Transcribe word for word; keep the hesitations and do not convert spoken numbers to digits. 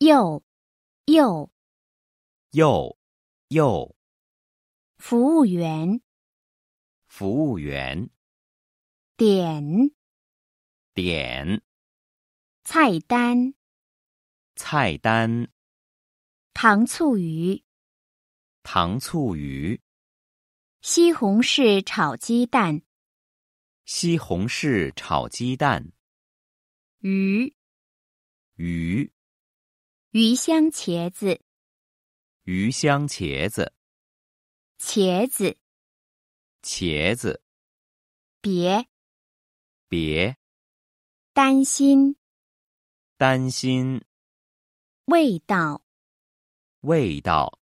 又又又又服务员， 服务员， 点点菜单， 菜单， 糖醋鱼， 糖醋鱼， 西红柿炒鸡蛋， 西红柿炒鸡蛋， 鱼鱼， 鱼香茄子， 鱼香茄子， 茄子， 茄子， 别别担心， 担心味道。 味道。